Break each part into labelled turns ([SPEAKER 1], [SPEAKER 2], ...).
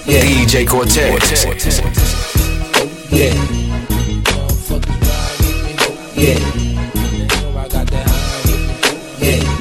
[SPEAKER 1] Yeah. DJ Cortez.
[SPEAKER 2] Yeah. Yeah. Yeah.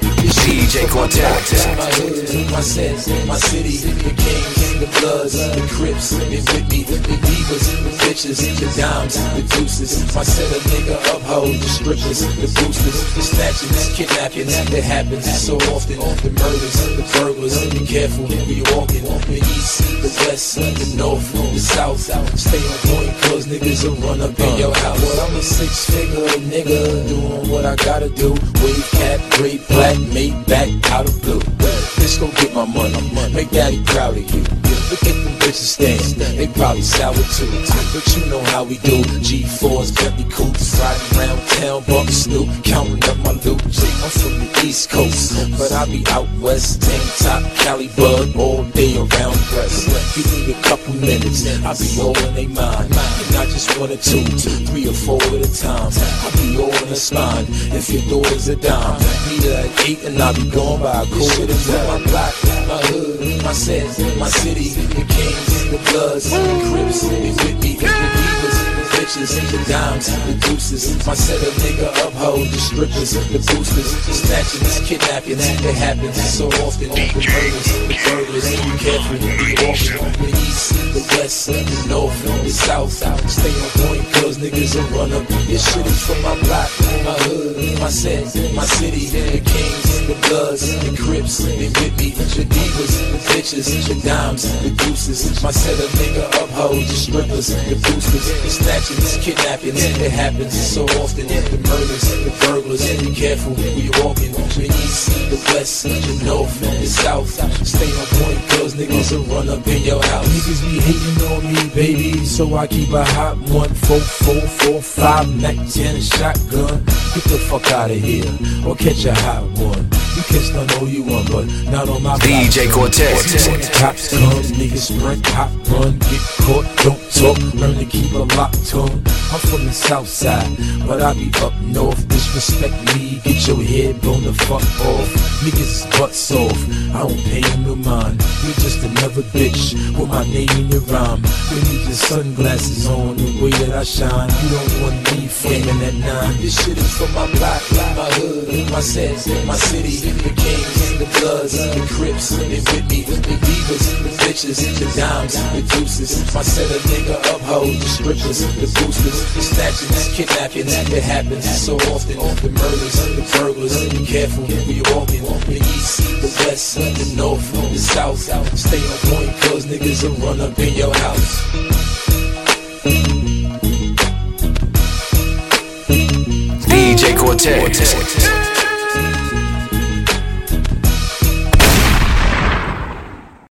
[SPEAKER 1] DJ Cortez.
[SPEAKER 2] My hood, my sets, my city, the kings, the bloods, the crips, they with me, the divas, the bitches, the dimes, the deuces. My set of nigga uphold, the strippers, the boosters, the snatchings, kidnappings, that happens so often. The murders, the burglars, be careful where you walking. The east, the west, the north, the south. Stay on point, cause niggas will run up in your house. Well, I'm a six-figure nigga, doing what I gotta do. Wave cap, gray, black, made back out of blue. Let's go get my money, make daddy proud of you. Look at them bitches stand, they probably sour too. But you know how we do. G4s, Bentley coupes, riding around town, bumping Snoop, counting up my loot. I'm from the East Coast, but I be out west. Tank top, Cali bud, all day around press. Give me a couple minutes, I be all in they mind. And not just one or two, three or four at a time. I be all in the spine, if your daughter's a dime. Meet her at 8 and I be gone by a quarter to 9. My block, my hood, my set, my city, the kings, the bloods, the crips, they with me, the divas, the bitches, the dimes, the deuces. My set of nigga uphold, the strippers, the boosters, the snatchings, kidnappings, that happens so often. The murders, the burglars, be careful when you walking. The east, the west, the north, the south. Stay on point, cause niggas will run up. This shit is from my block, my hood, my set, my city, the kings, the bloods, the crips, they with me, the divas, the bitches, the dimes, the deuces. My set of nigga uphold, the strippers, the boosters, the snatchings, kidnappings, that happens so often. The murders, the burglars, be careful where you walking. The east, the west, the north, the south. Stay on point, cause niggas will run up in your house. Niggas be hating on me, baby, so I keep a hot 1, 4, 4, 4, 5, Mac 10, a shotgun. Get the fuck out of here, or catch a hot one. You catch none all you want, but not on my
[SPEAKER 1] DJ Cortez.
[SPEAKER 2] Cops come, niggas sprint, hop, run, get caught, don't talk, learn to keep a locked tongue. I'm from the south side, but I be up north. Disrespect me, get your head blown the fuck off. Niggas is butts off, I don't pay them no mind. You're just another bitch with my name in your rhyme. You need your sunglasses on the way that I shine. You don't want me flaming at 9. This shit is from my block, my hood, my set, my city. The kings, the bloods, the crips, they with me, the divas, the bitches, the dimes, the deuces. My set of nigga uphold, the strippers, the boosters, the snatchings, kidnappings, that happens so often. The murders, the burglars, be careful where you walking. The east, the west, the north, the south. Stay on point, cause niggas will run up in your house.
[SPEAKER 1] DJ Cortez.